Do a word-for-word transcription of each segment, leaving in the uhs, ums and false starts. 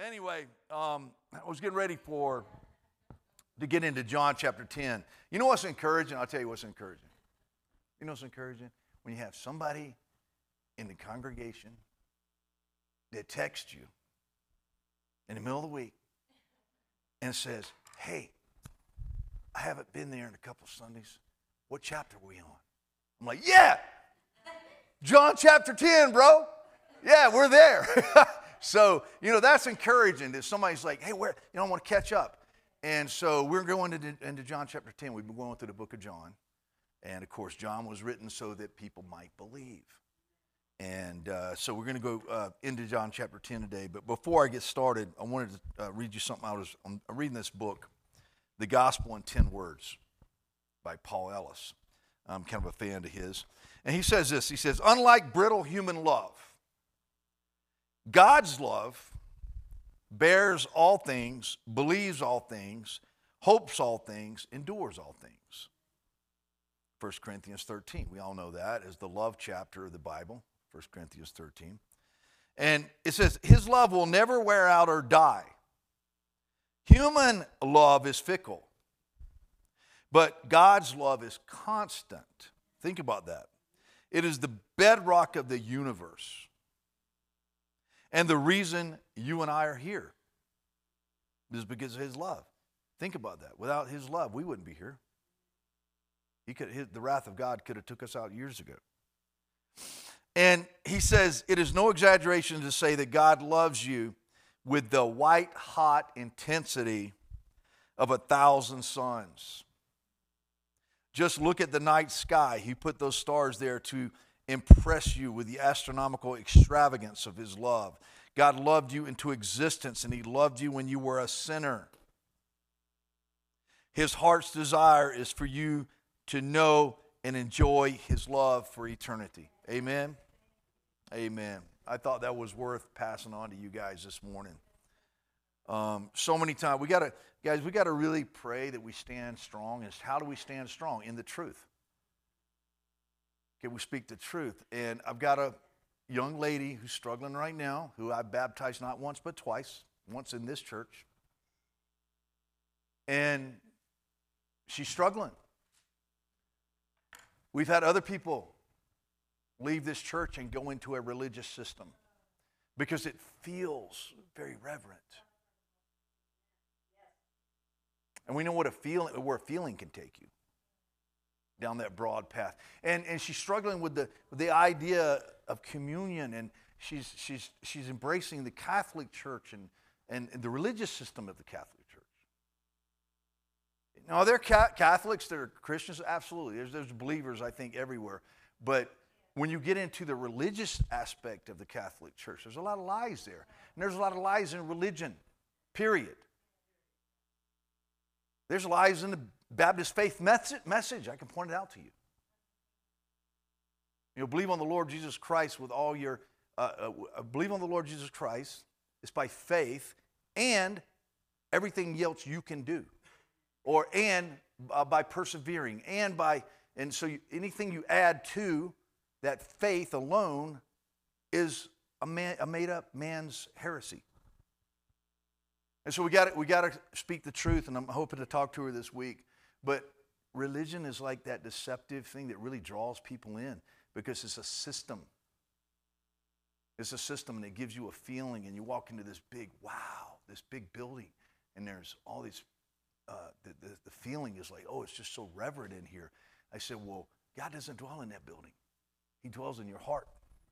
Anyway, um, I was getting ready for to get into John chapter ten. You know what's encouraging? I'll tell you what's encouraging. You know what's encouraging? When you have somebody in the congregation that texts you in the middle of the week and says, hey, I haven't been there in a couple Sundays. What chapter are we on? I'm like, yeah, John chapter ten, bro. Yeah, we're there. So, you know, that's encouraging that somebody's like, hey, where, you know, I want to catch up. And so we're going into, into John chapter ten. We've been going through the book of John. And, of course, John was written so that people might believe. And uh, so we're going to go uh, into John chapter ten today. But before I get started, I wanted to uh, read you something. I was I'm reading this book, The Gospel in ten Words by Paul Ellis. I'm kind of a fan of his. And he says this. He says, unlike brittle human love, God's love bears all things, believes all things, hopes all things, endures all things. First Corinthians thirteen, we all know that is the love chapter of the Bible, First Corinthians thirteen. And it says, his love will never wear out or die. Human love is fickle, but God's love is constant. Think about that. It is the bedrock of the universe. And the reason you and I are here is because of his love. Think about that. Without his love, we wouldn't be here. He could, his, the wrath of God could have took us out years ago. And he says, it is no exaggeration to say that God loves you with the white-hot intensity of a thousand suns. Just look at the night sky. He put those stars there to impress you with the astronomical extravagance of his love. God loved you into existence, and he loved you when you were a sinner. His heart's desire is for you to know and enjoy his love for eternity. Amen? Amen. I thought that was worth passing on to you guys this morning. Um, so many times, we gotta, guys, we got to really pray that we stand strong. And how do we stand strong? In the truth. Okay, we speak the truth. And I've got a young lady who's struggling right now, who I baptized not once but twice, once in this church. And she's struggling. We've had other people leave this church and go into a religious system because it feels very reverent. And we know what a feeling, where a feeling can take you. Down that broad path. And and she's struggling with the with the idea of communion, and she's she's she's embracing the Catholic Church and, and, and the religious system of the Catholic Church. Now, are there Catholics that are Christians? Absolutely. There's there's believers, I think, everywhere. But when you get into the religious aspect of the Catholic Church, there's a lot of lies there. And there's a lot of lies in religion, period. There's lies in the Baptist faith message. I can point it out to you. You know, believe on the Lord Jesus Christ with all your, uh, uh, believe on the Lord Jesus Christ. It's by faith and everything else you can do. Or and uh, by persevering. And by, and so you, anything you add to that faith alone is a, man, a made up man's heresy. And so we got we got to speak the truth, and I'm hoping to talk to her this week. But religion is like that deceptive thing that really draws people in because it's a system. It's a system, and it gives you a feeling, and you walk into this big, wow, this big building, and there's all these, uh, the, the, the feeling is like, oh, it's just so reverent in here. I said, well, God doesn't dwell in that building. He dwells in your heart.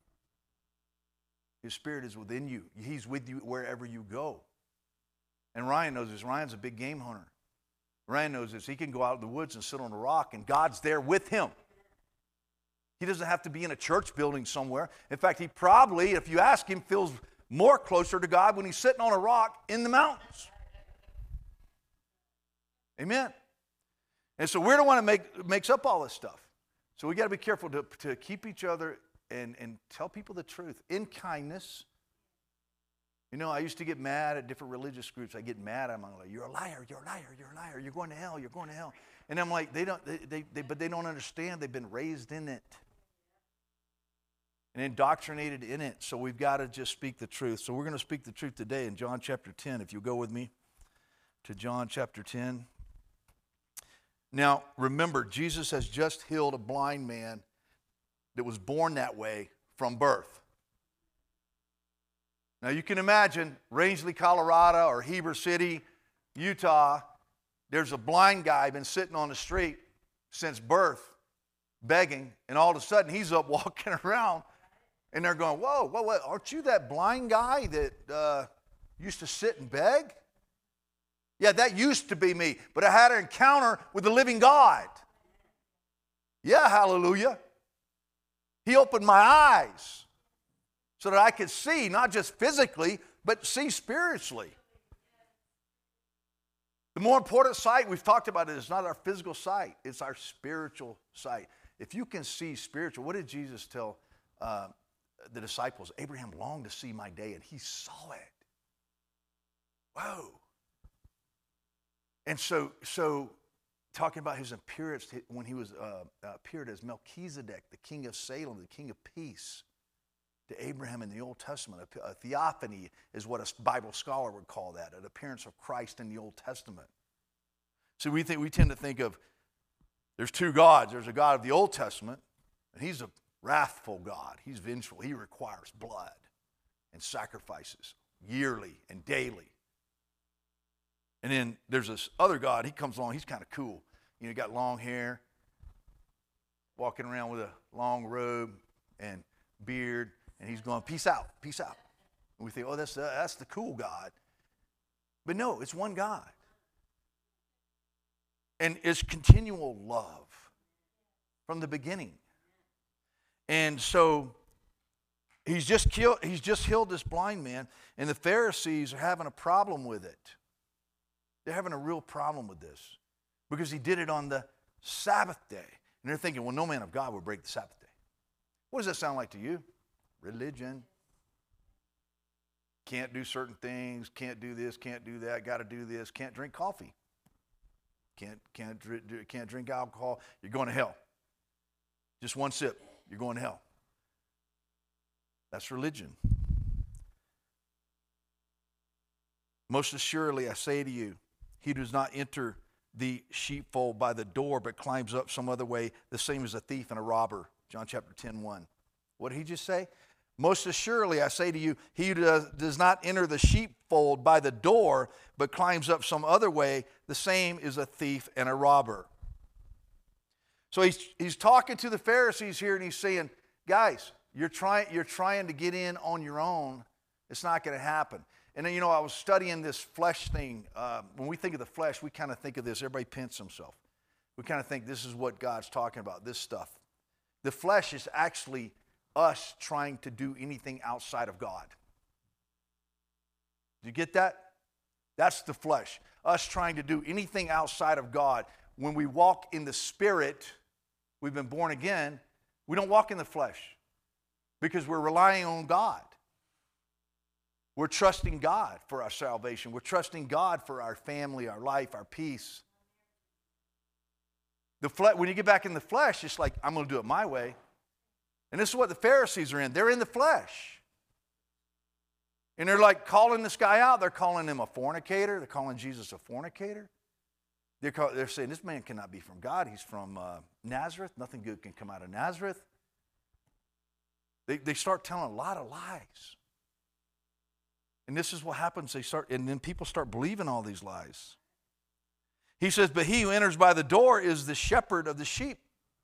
His Spirit is within you. He's with you wherever you go. And Ryan knows this. Ryan's a big game hunter. Ryan knows this. He can go out in the woods and sit on a rock, and God's there with him. He doesn't have to be in a church building somewhere. In fact, he probably, if you ask him, feels more closer to God when he's sitting on a rock in the mountains. Amen. And so we're the one that make, makes up all this stuff. So we got to be careful to, to keep each other and, and tell people the truth in kindness. You know, I used to get mad at different religious groups. I get mad. I'm like, you're a liar, you're a liar, you're a liar. You're going to hell, you're going to hell. And I'm like, they don't, they, they, they, but they don't understand. They've been raised in it. and indoctrinated in it. So we've got to just speak the truth. So we're going to speak the truth today in John chapter ten. If you'll go with me to John chapter ten. Now, remember, Jesus has just healed a blind man that was born that way from birth. Now, you can imagine Rangeley, Colorado, or Heber City, Utah, there's a blind guy been sitting on the street since birth, begging, and all of a sudden he's up walking around, and they're going, whoa, whoa, whoa, aren't you that blind guy that uh, used to sit and beg? Yeah, that used to be me, but I had an encounter with the living God. Yeah, hallelujah. He opened my eyes so that I could see, not just physically, but see spiritually. The more important sight, we've talked about it, is not our physical sight, it's our spiritual sight. If you can see spiritual, what did Jesus tell uh, the disciples? Abraham longed to see my day, and he saw it. Whoa. And so, so talking about his appearance when he was uh, appeared as Melchizedek, the king of Salem, the king of peace, to Abraham in the Old Testament. A, a theophany is what a Bible scholar would call that, an appearance of Christ in the Old Testament. So we think we tend to think of there's two gods. There's a God of the Old Testament, and he's a wrathful God. He's vengeful. He requires blood and sacrifices yearly and daily. And then there's this other God. He comes along. He's kind of cool. You know, he got long hair, walking around with a long robe and beard, and he's going, peace out, peace out. And we think, oh, that's the, that's the cool God. But no, it's one God. And it's continual love from the beginning. And so he's just killed, he's just healed this blind man, and the Pharisees are having a problem with it. They're having a real problem with this because he did it on the Sabbath day. And they're thinking, well, no man of God would break the Sabbath day. What does that sound like to you? Religion. Can't do certain things, can't do this, can't do that, got to do this, can't drink coffee. Can't, can't, can't drink alcohol, you're going to hell. Just one sip, you're going to hell. That's religion. Most assuredly, I say to you, he does not enter the sheepfold by the door, but climbs up some other way, the same as a thief and a robber. John chapter ten, one. What did he just say? Most assuredly, I say to you, he who does, does not enter the sheepfold by the door, but climbs up some other way, the same is a thief and a robber. So he's, he's talking to the Pharisees here, and he's saying, guys, you're trying, you're trying to get in on your own. It's not going to happen. And then, you know, I was studying this flesh thing. Uh, when we think of the flesh, we kind of think of this. Everybody pins himself. We kind of think this is what God's talking about, this stuff. The flesh is actually us trying to do anything outside of God. Do you get that? That's the flesh. Us trying to do anything outside of God. When we walk in the Spirit, we've been born again, we don't walk in the flesh because we're relying on God. We're trusting God for our salvation. We're trusting God for our family, our life, our peace. The fle- when you get back in the flesh, it's like, I'm going to do it my way. And this is what the Pharisees are in. They're in the flesh. And they're like calling this guy out. They're calling him a fornicator. They're calling Jesus a fornicator. They're, call- they're saying, this man cannot be from God. He's from uh, Nazareth. Nothing good can come out of Nazareth. They, they start telling a lot of lies. And this is what happens. They start, and then people start believing all these lies. He says, but he who enters by the door is the shepherd of the sheep.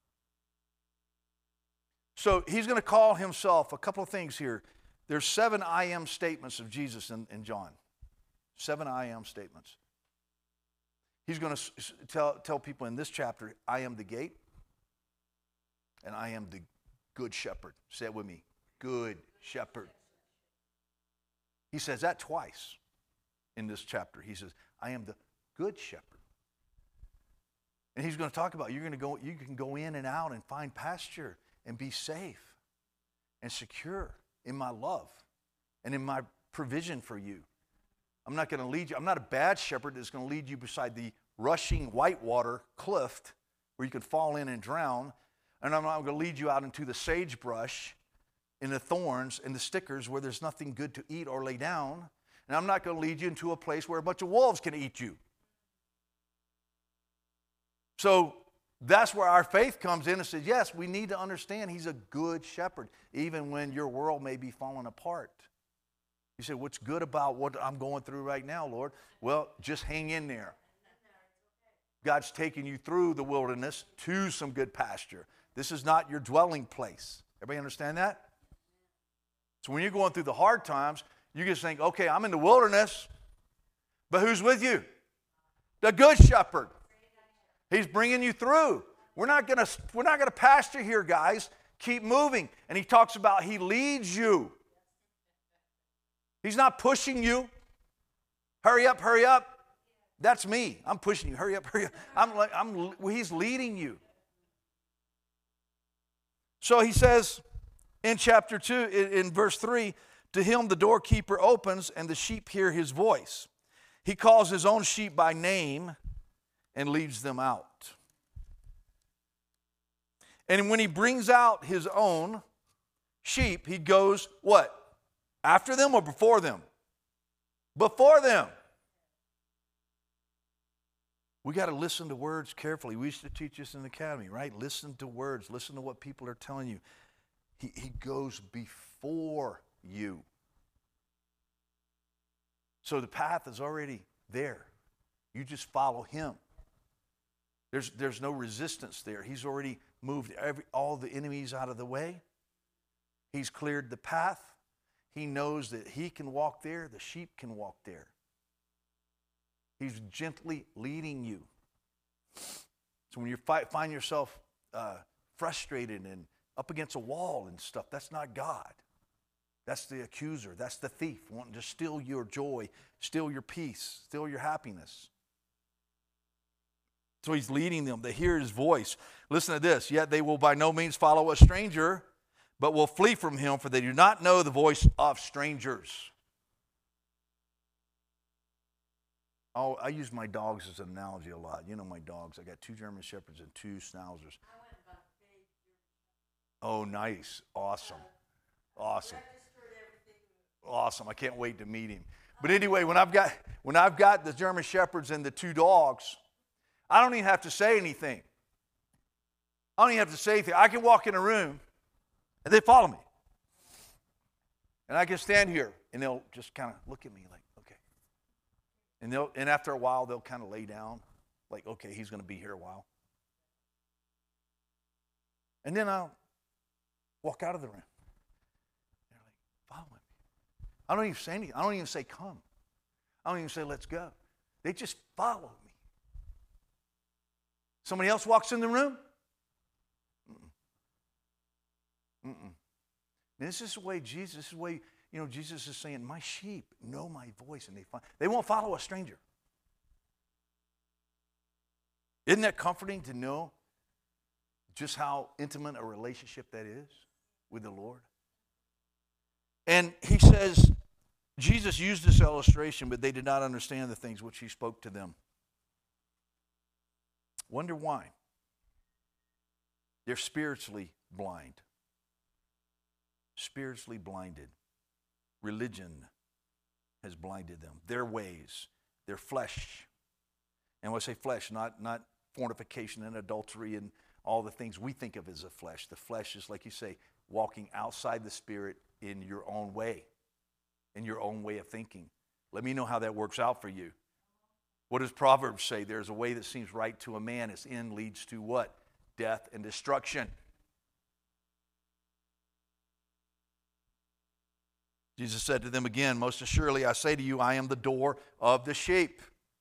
So he's going to call himself a couple of things here. There's seven I am statements of Jesus in, in John. Seven I am statements. He's going to tell, tell people in this chapter, I am the gate, and I am the good shepherd. Say it with me. Good shepherd. He says that twice in this chapter. He says, I am the good shepherd. And he's going to talk about you're going to go, you can go in and out and find pasture and be safe and secure in my love and in my provision for you. I'm not going to lead you. I'm not a bad shepherd that's going to lead you beside the rushing whitewater cliff where you could fall in and drown. And I'm not going to lead you out into the sagebrush in the thorns and the stickers where there's nothing good to eat or lay down. And I'm not going to lead you into a place where a bunch of wolves can eat you. So that's where our faith comes in and says, yes, we need to understand he's a good shepherd, even when your world may be falling apart. You say, what's good about what I'm going through right now, Lord? Well, just hang in there. God's taking you through the wilderness to some good pasture. This is not your dwelling place. Everybody understand that? So when you're going through the hard times, you just think, okay, I'm in the wilderness, but who's with you? The good shepherd. He's bringing you through. We're not going to we're not going to pasture here, guys. Keep moving. And he talks about he leads you. He's not pushing you. Hurry up, hurry up. That's me. I'm pushing you. Hurry up, hurry up. I'm like I'm he's leading you. So he says in chapter two, in, in verse three, to him the doorkeeper opens and the sheep hear his voice. He calls his own sheep by name and leads them out. And when he brings out his own sheep, he goes what? After them or before them? Before them. We got to listen to words carefully. We used to teach this in the academy, right? Listen to words. Listen to what people are telling you. He, he goes before you. So the path is already there. You just follow him. There's, there's no resistance there. He's already moved every, all the enemies out of the way. He's cleared the path. He knows that he can walk there. The sheep can walk there. He's gently leading you. So when you fi- find yourself uh, frustrated and up against a wall and stuff, that's not God. That's the accuser. That's the thief wanting to steal your joy, steal your peace, steal your happiness. So he's leading them. They hear his voice. Listen to this. Yet they will by no means follow a stranger, but will flee from him, for they do not know the voice of strangers. Oh, I use my dogs as an analogy a lot. You know my dogs. I got two German Shepherds and two Schnauzers. Oh, nice. Awesome. Awesome. Awesome. I can't wait to meet him. But anyway, when I've got when I've got the German Shepherds and the two dogs, I don't even have to say anything. I don't even have to say anything. I can walk in a room and they follow me. And I can stand here and they'll just kind of look at me like, okay. And they'll and after a while they'll kind of lay down, like, okay, he's going to be here a while. And then I'll walk out of the room. They're like, follow me. I don't even say anything. I don't even say come. I don't even say let's go. They just follow me. Somebody else walks in the room? Mm-mm. Mm-mm. This is the way Jesus, this is the way, you know, Jesus is saying, my sheep know my voice and they find, they won't follow a stranger. Isn't that comforting to know just how intimate a relationship that is with the Lord? And he says, Jesus used this illustration, but they did not understand the things which he spoke to them. Wonder why? They're spiritually blind. Spiritually blinded. Religion has blinded them. Their ways, their flesh. And when I say flesh, not, not fornication and adultery and all the things we think of as a flesh. The flesh is, like you say, walking outside the Spirit in your own way, in your own way of thinking. Let me know how that works out for you. What does Proverbs say? There's a way that seems right to a man. Its end leads to what? Death and destruction. Jesus said to them again, most assuredly I say to you, I am the door of the sheep.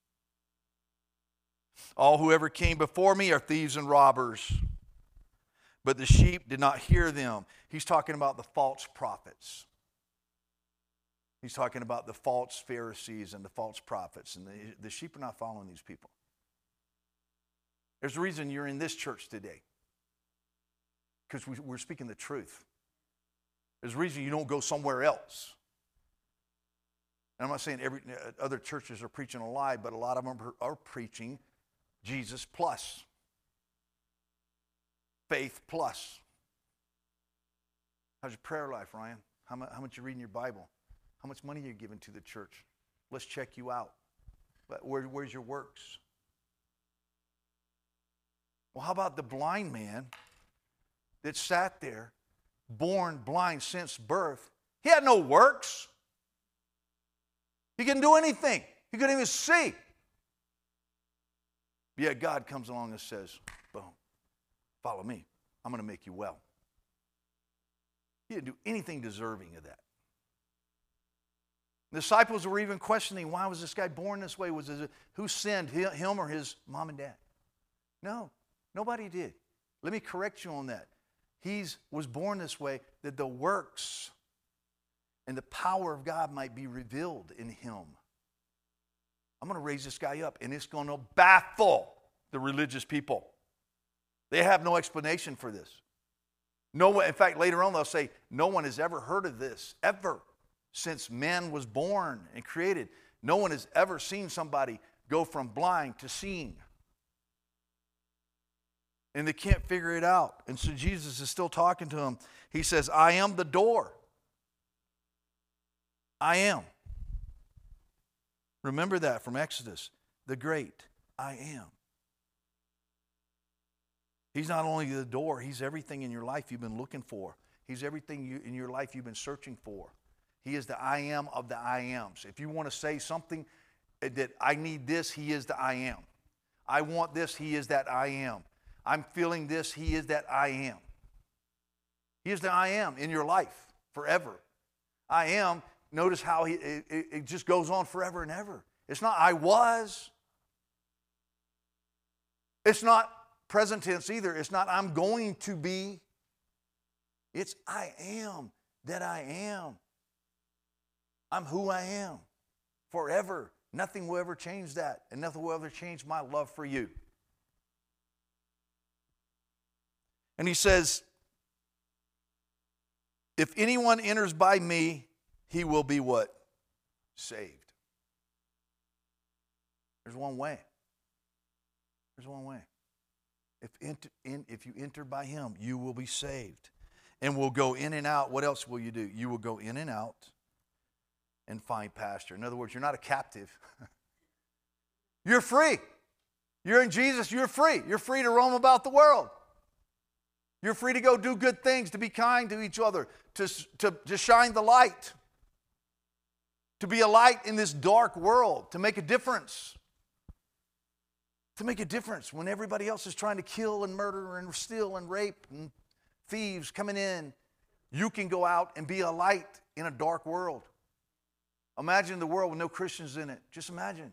All who ever came before me are thieves and robbers, but the sheep did not hear them. He's talking about the false prophets. He's talking about the false Pharisees and the false prophets. And the, the sheep are not following these people. There's a reason you're in this church today. Because we, we're speaking the truth. There's a reason you don't go somewhere else. And I'm not saying every other churches are preaching a lie, but a lot of them are, are preaching Jesus plus. Faith plus. How's your prayer life, Ryan? How much, how much you reading your Bible? How much money are you giving to the church? Let's check you out. But where, where's your works? Well, how about the blind man that sat there, born blind since birth? He had no works. He couldn't do anything. He couldn't even see. Yet God comes along and says, boom, follow me. I'm going to make you well. He didn't do anything deserving of that. The disciples were even questioning, why was this guy born this way? Was it, who sinned, him or his mom and dad? No, nobody did. Let me correct you on that. He was born this way that the works and the power of God might be revealed in him. I'm going to raise this guy up, and it's going to baffle the religious people. They have no explanation for this. No one, in fact, later on they'll say, no one has ever heard of this, ever, since man was born and created. No one has ever seen somebody go from blind to seeing. And they can't figure it out. And so Jesus is still talking to them. He says, I am the door. I am. Remember that from Exodus, the great I am. He's not only the door, he's everything in your life you've been looking for. He's everything you, in your life you've been searching for. He is the I am of the I ams. If you want to say something that I need this, he is the I am. I want this, he is that I am. I'm feeling this, he is that I am. He is the I am in your life forever. I am, notice how he, it, it just goes on forever and ever. It's not I was. It's not present tense either. It's not I'm going to be. It's I am that I am. I'm who I am forever. Nothing will ever change that, and nothing will ever change my love for you. And he says, if anyone enters by me, he will be what? Saved. There's one way. There's one way. If, enter, in, if you enter by him, you will be saved. And will go in and out. What else will you do? You will go in and out and find pasture. In other words, you're not a captive. You're free. You're in Jesus, you're free. You're free to roam about the world. You're free to go do good things, to be kind to each other, to, to, to shine the light, to be a light in this dark world, to make a difference. To make a difference when everybody else is trying to kill and murder and steal and rape and thieves coming in. You can go out and be a light in a dark world. Imagine the world with no Christians in it. Just imagine.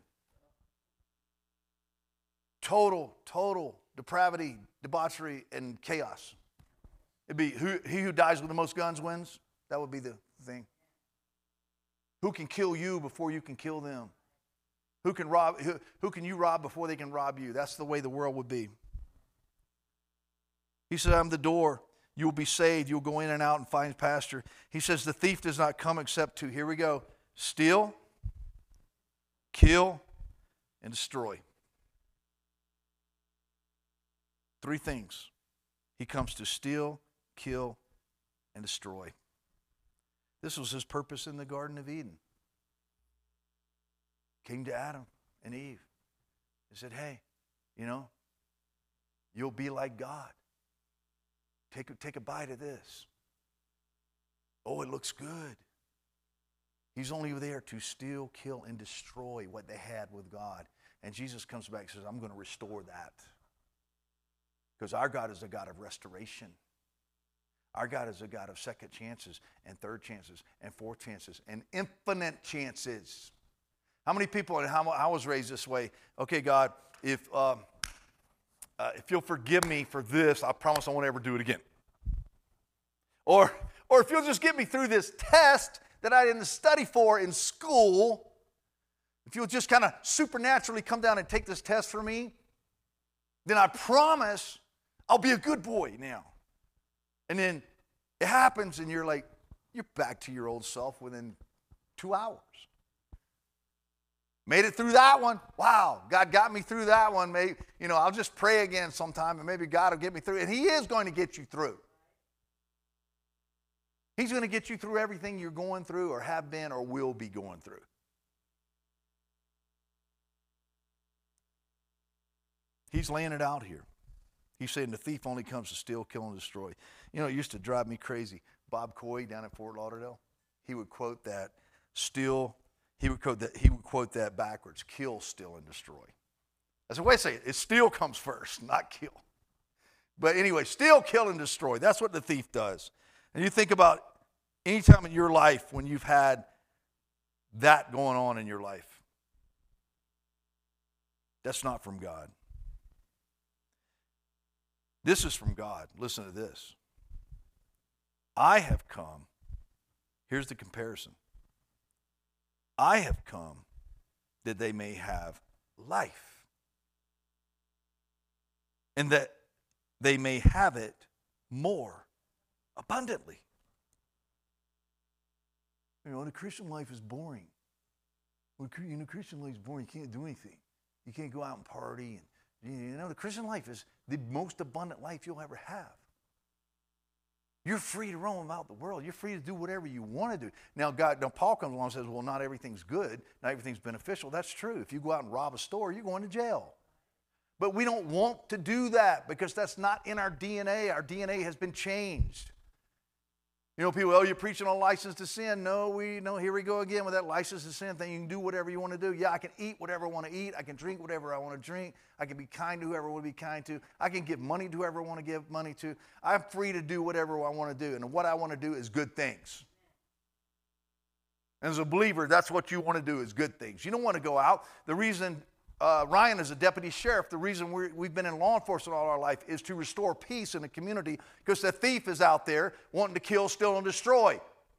Total, total depravity, debauchery, and chaos. It'd be who, he who dies with the most guns wins. That would be the thing. Who can kill you before you can kill them? Who can rob? Who, who can you rob before they can rob you? That's the way the world would be. He said, I'm the door. You will be saved. You'll go in and out and find pasture. He says, the thief does not come except to, here we go, steal, kill, and destroy. Three things. He comes to steal, kill, and destroy. This was his purpose in the Garden of Eden. Came to Adam and Eve. He said, hey, you know, you'll be like God. Take a, take a bite of this. Oh, it looks good. He's only there to steal, kill, and destroy what they had with God. And Jesus comes back and says, I'm going to restore that. Because our God is a God of restoration. Our God is a God of second chances and third chances and fourth chances and infinite chances. How many people, and how I was raised this way, okay, God, if, uh, uh, if you'll forgive me for this, I promise I won't ever do it again. Or, or if you'll just get me through this test that I didn't study for in school, if you'll just kind of supernaturally come down and take this test for me, then I promise I'll be a good boy now. And then it happens and you're like, you're back to your old self within two hours. Made it through that one. Wow, God got me through that one. Maybe, you know, I'll just pray again sometime and maybe God will get me through. And he is going to get you through. He's going to get you through everything you're going through or have been or will be going through. He's laying it out here. He's saying the thief only comes to steal, kill, and destroy. You know, it used to drive me crazy. Bob Coy down in Fort Lauderdale, he would quote that, steal, he would quote that, he would quote that backwards, kill, steal, and destroy. I said, wait a second, it steal comes first, not kill. But anyway, steal, kill, and destroy. That's what the thief does. And you think about any time in your life when you've had that going on in your life. That's not from God. This is from God. Listen to this. I have come. Here's the comparison. I have come that they may have life, and that they may have it more abundantly. You know, the Christian life is boring. You know, Christian life is boring. You can't do anything. You can't go out and party. And you know, the Christian life is the most abundant life you'll ever have. You're free to roam about the world. You're free to do whatever you want to do. Now, God, now Paul comes along and says, well, not everything's good. Not everything's beneficial. That's true. If you go out and rob a store, you're going to jail. But we don't want to do that because that's not in our D N A. Our D N A has been changed. You know, people, oh, you're preaching on license to sin. No, we no, here we go again with that license to sin thing. You can do whatever you want to do. Yeah, I can eat whatever I want to eat. I can drink whatever I want to drink. I can be kind to whoever I want to be kind to. I can give money to whoever I want to give money to. I'm free to do whatever I want to do. And what I want to do is good things. And as a believer, that's what you want to do is good things. You don't want to go out. The reason Uh, Ryan is a deputy sheriff. The reason we're, we've been in law enforcement all our life is to restore peace in the community because the thief is out there wanting to kill, steal, and destroy.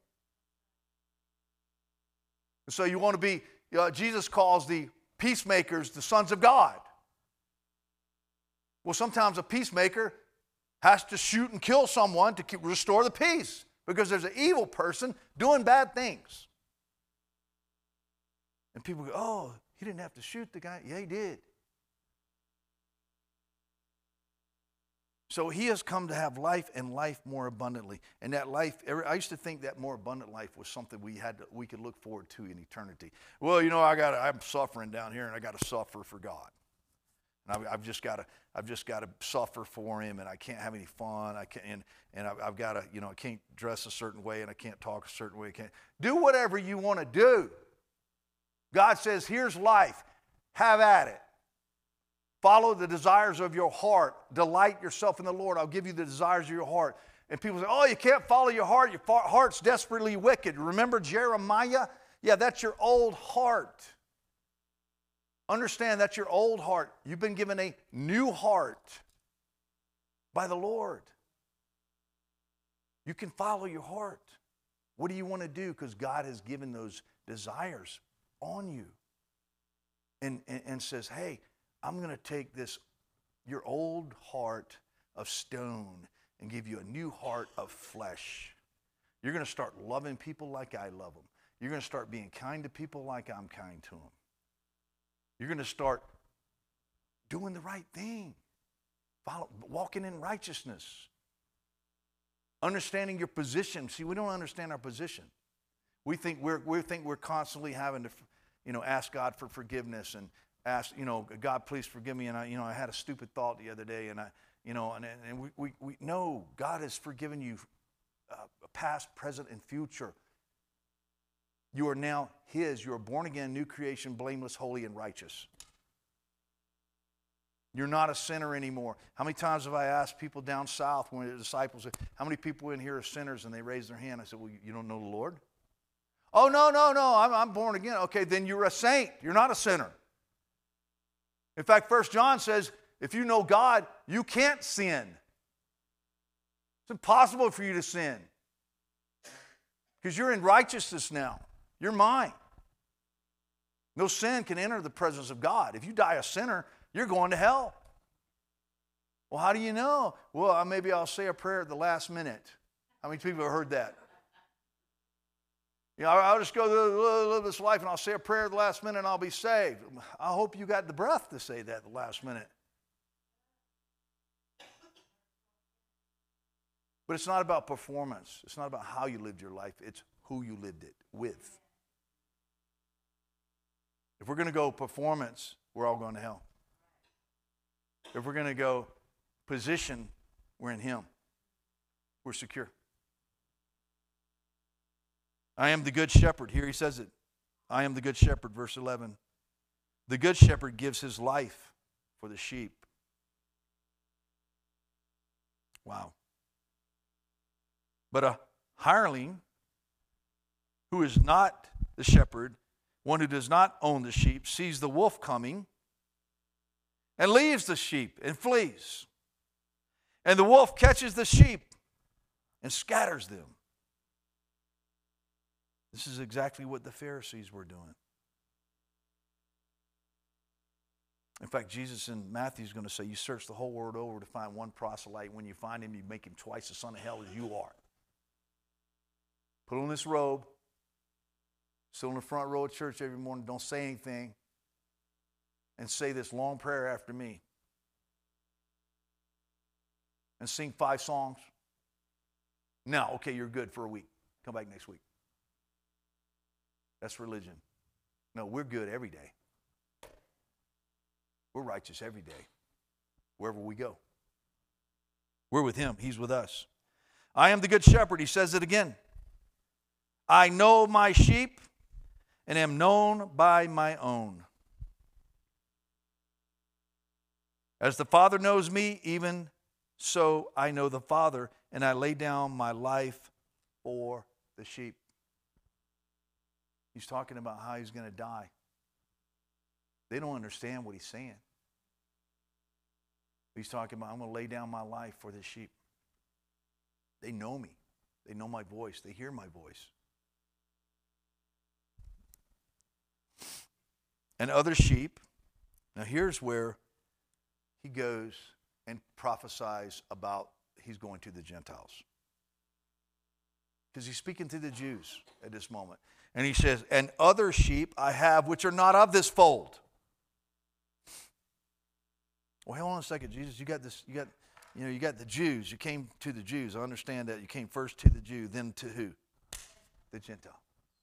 And so you want to be, uh, Jesus calls the peacemakers the sons of God. Well, sometimes a peacemaker has to shoot and kill someone to keep, restore the peace because there's an evil person doing bad things. And people go, oh, he didn't have to shoot the guy. Yeah, he did. So he has come to have life and life more abundantly. And that life, I used to think that more abundant life was something we had to, we could look forward to in eternity. Well, you know, I got I'm suffering down here, and I got to suffer for God. And I've, I've just got to I've just got to suffer for Him, and I can't have any fun. I can't, and and I've, I've got to, you know, I can't dress a certain way, and I can't talk a certain way. I can't do whatever you want to do. God says, here's life. Have at it. Follow the desires of your heart. Delight yourself in the Lord. I'll give you the desires of your heart. And people say, oh, you can't follow your heart. Your heart's desperately wicked. Remember Jeremiah? Yeah, that's your old heart. Understand that's your old heart. You've been given a new heart by the Lord. You can follow your heart. What do you want to do? Because God has given those desires on you and, and, and says, hey, I'm going to take this, your old heart of stone and give you a new heart of flesh. You're going to start loving people like I love them. You're going to start being kind to people like I'm kind to them. You're going to start doing the right thing, follow, walking in righteousness, understanding your position. See, we don't understand our position. We think we're, we think we're constantly having to, you know, ask God for forgiveness and ask, you know, God, please forgive me. And I, you know, I had a stupid thought the other day, and I, you know, and, and we, we, we know God has forgiven you uh, past, present, and future. You are now His. You are born again, new creation, blameless, holy, and righteous. You're not a sinner anymore. How many times have I asked people down south when the disciples said, how many people in here are sinners? And they raised their hand. I said, well, you don't know the Lord? Oh, no, no, no, I'm, I'm born again. Okay, then you're a saint. You're not a sinner. In fact, First John says, if you know God, you can't sin. It's impossible for you to sin because you're in righteousness now. You're mine. No sin can enter the presence of God. If you die a sinner, you're going to hell. Well, how do you know? Well, maybe I'll say a prayer at the last minute. How many people have heard that? You know, I'll just go live this life and I'll say a prayer at the last minute and I'll be saved. I hope you got the breath to say that at the last minute. But it's not about performance. It's not about how you lived your life. It's who you lived it with. If we're going to go performance, we're all going to hell. If we're going to go position, we're in Him. We're secure. I am the good shepherd. Here he says it. I am the good shepherd, verse eleven. The good shepherd gives his life for the sheep. Wow. But a hireling who is not the shepherd, one who does not own the sheep, sees the wolf coming and leaves the sheep and flees. And the wolf catches the sheep and scatters them. This is exactly what the Pharisees were doing. In fact, Jesus in Matthew is going to say, you search the whole world over to find one proselyte. When you find him, you make him twice the son of hell as you are. Put on this robe. Sit on the front row of church every morning. Don't say anything. And say this long prayer after me. And sing five songs. Now, okay, you're good for a week. Come back next week. That's religion. No, we're good every day. We're righteous every day, wherever we go. We're with Him. He's with us. I am the good shepherd. He says it again. I know my sheep and am known by my own. As the Father knows me, even so I know the Father, and I lay down my life for the sheep. He's talking about how He's going to die. They don't understand what He's saying. He's talking about, I'm going to lay down my life for the sheep. They know me. They know my voice. They hear my voice. And other sheep, now here's where He goes and prophesies about He's going to the Gentiles. Because He's speaking to the Jews at this moment. And He says, and other sheep I have which are not of this fold. Well, hold on a second, Jesus. You got this, you got, you know, you got the Jews. You came to the Jews. I understand that. You came first to the Jew, then to who? The Gentile.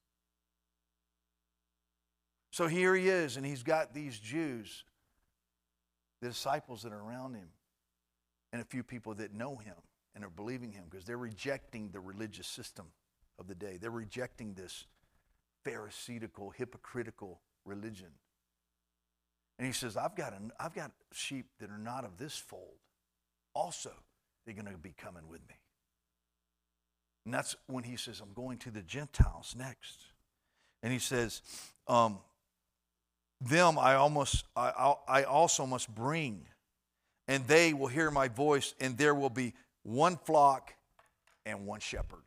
So here He is, and He's got these Jews, the disciples that are around Him, and a few people that know Him and are believing Him because they're rejecting the religious system of the day. They're rejecting this pharisaical, hypocritical religion. And He says, I've got, a, I've got sheep that are not of this fold. Also, they're going to be coming with me. And that's when He says, I'm going to the Gentiles next. And He says, um, them I almost, I, I also must bring, and they will hear my voice, and there will be one flock and one shepherd.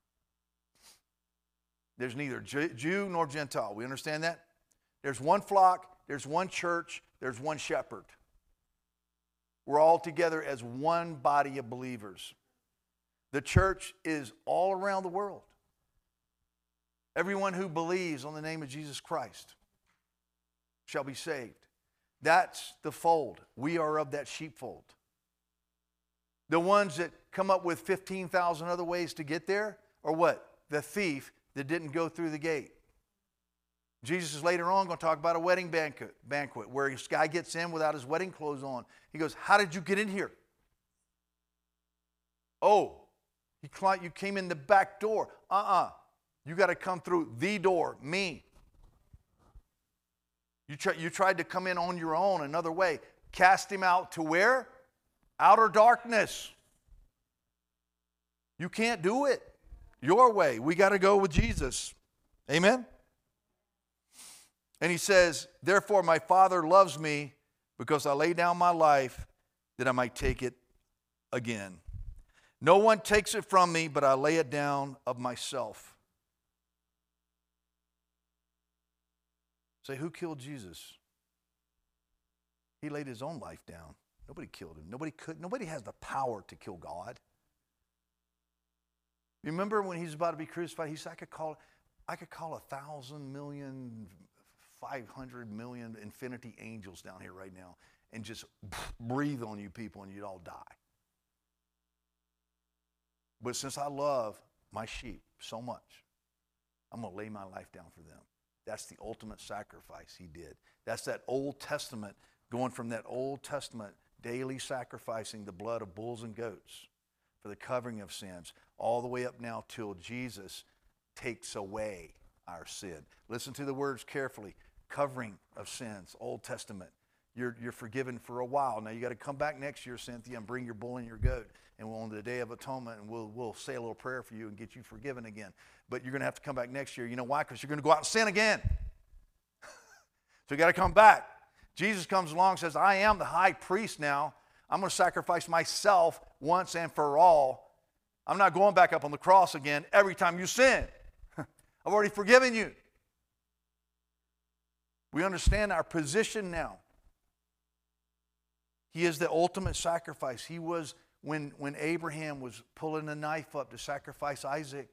There's neither Jew nor Gentile. We understand that? There's one flock, there's one church, there's one shepherd. We're all together as one body of believers. The church is all around the world. Everyone who believes on the name of Jesus Christ shall be saved. That's the fold. We are of that sheepfold. The ones that come up with fifteen thousand other ways to get there are what? The thief that didn't go through the gate. Jesus is later on going to talk about a wedding banquet, banquet where this guy gets in without his wedding clothes on. He goes, how did you get in here? Oh, you, cl- you came in the back door. Uh-uh. You got to come through the door, me. You, try, you tried to come in on your own another way. Cast him out to where? Outer darkness. You can't do it your way. We got to go with Jesus. Amen? And He says, therefore my Father loves me because I lay down my life that I might take it again. No one takes it from me, but I lay it down of myself. Say, who killed Jesus? He laid His own life down. Nobody killed Him. Nobody could. Nobody has the power to kill God. You remember when He's about to be crucified? He said, I could call, I could call a thousand million, five hundred million infinity angels down here right now and just breathe on you people and you'd all die. But since I love my sheep so much, I'm going to lay my life down for them. That's the ultimate sacrifice he did. That's that Old Testament, going from that Old Testament daily sacrificing the blood of bulls and goats for the covering of sins, all the way up now till Jesus takes away our sin. Listen to the words carefully. Covering of sins, Old Testament. You're, you're forgiven for a while. Now you got to come back next year, Cynthia, and bring your bull and your goat. And we'll, on the Day of Atonement, and we'll, we'll say a little prayer for you and get you forgiven again. But you're going to have to come back next year. You know why? Because you're going to go out and sin again. So you got to come back. Jesus comes along and says, I am the high priest now. I'm going to sacrifice myself once and for all. I'm not going back up on the cross again every time you sin. I've already forgiven you. We understand our position now. He is the ultimate sacrifice. He was, when, when Abraham was pulling the knife up to sacrifice Isaac.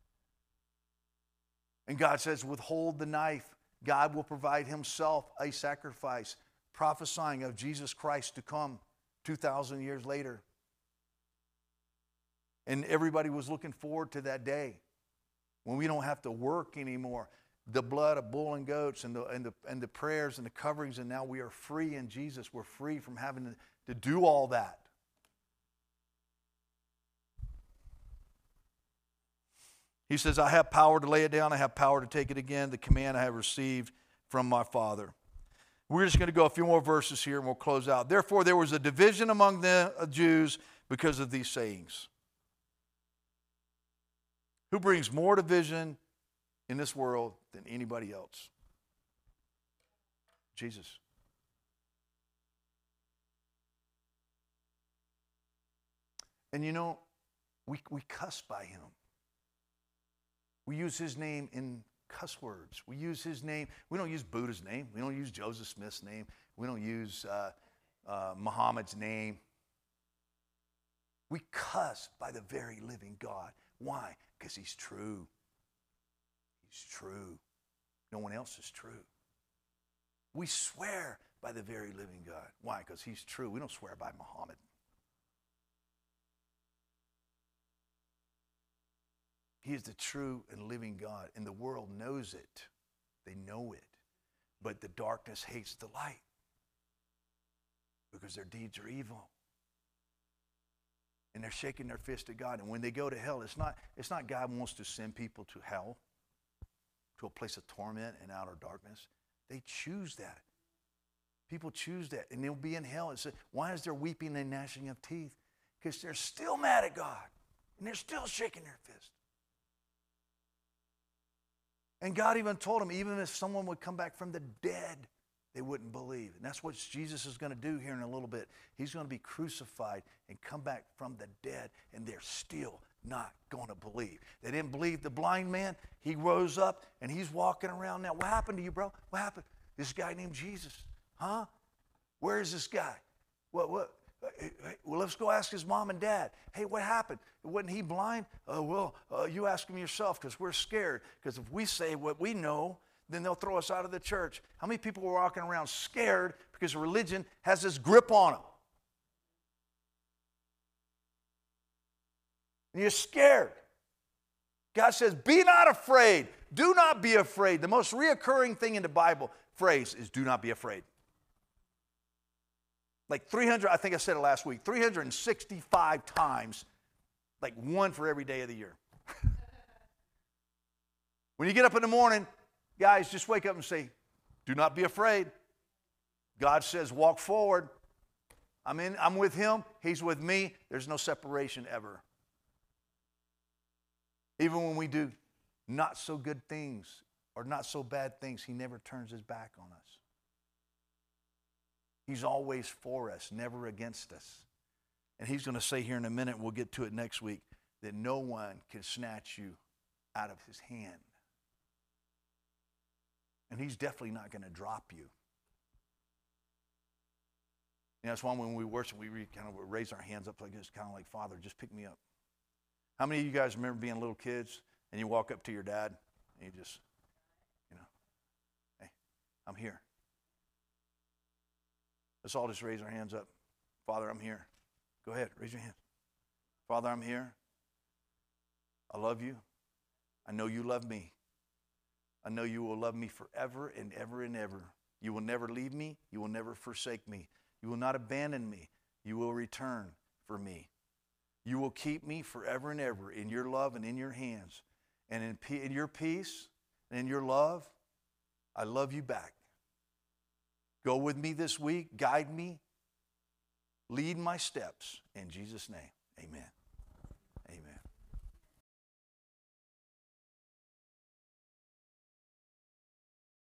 And God says, withhold the knife. God will provide himself a sacrifice, prophesying of Jesus Christ to come two thousand years later. And everybody was looking forward to that day when we don't have to work anymore. The blood of bull and goats and the, and the, and the prayers and the coverings, and now we are free in Jesus. We're free from having to, to do all that. He says, I have power to lay it down. I have power to take it again. The command I have received from my Father. We're just going to go a few more verses here and we'll close out. Therefore, there was a division among the Jews because of these sayings. Who brings more division in this world than anybody else? Jesus. And you know, we, we cuss by him. We use his name in cuss words. We use his name. We don't use Buddha's name. We don't use Joseph Smith's name. We don't use uh, uh, Muhammad's name. We cuss by the very living God. Why? Because he's true. He's true. No one else is true. We swear by the very living God. Why? Because he's true. We don't swear by Muhammad. He is the true and living God, and the world knows it. They know it. But the darkness hates the light because their deeds are evil. And they're shaking their fist at God. And when they go to hell, it's not, it's not God wants to send people to hell, to a place of torment and outer darkness. They choose that. People choose that, and they'll be in hell. And say, why is there weeping and gnashing of teeth? Because they're still mad at God, and they're still shaking their fist. And God even told them, even if someone would come back from the dead, they wouldn't believe. And that's what Jesus is going to do here in a little bit. He's going to be crucified and come back from the dead, and they're still not going to believe. They didn't believe the blind man. He rose up, and he's walking around now. What happened to you, bro? What happened? This guy named Jesus. Huh? Where is this guy? What, what? Well, let's go ask his mom and dad. Hey, what happened? Wasn't he blind? Uh, well, uh, you ask him yourself because we're scared. Because if we say what we know, then they'll throw us out of the church. How many people are walking around scared because religion has this grip on them? And you're scared. God says, be not afraid. Do not be afraid. The most reoccurring thing in the Bible phrase is do not be afraid. Like three hundred, I think I said it last week, three hundred sixty-five times, like one for every day of the year. When you get up in the morning, guys, just wake up and say, do not be afraid. God says, walk forward. I'm in, I'm with him. He's with me. There's no separation ever. Even when we do not so good things or not so bad things, he never turns his back on us. He's always for us, never against us. And he's going to say here in a minute, we'll get to it next week, that no one can snatch you out of his hand. And he's definitely not going to drop you. And that's why when we worship, we kind of raise our hands up like this, kind of like, Father, just pick me up. How many of you guys remember being little kids and you walk up to your dad and you just, you know, hey, I'm here. Let's all just raise our hands up. Father, I'm here. Go ahead, raise your hand. Father, I'm here. I love you. I know you love me. I know you will love me forever and ever and ever. You will never leave me. You will never forsake me. You will not abandon me. You will return for me. You will keep me forever and ever in your love and in your hands. And in, pe- in your peace and in your love, I love you back. Go with me this week. Guide me. Lead my steps. In Jesus' name, amen.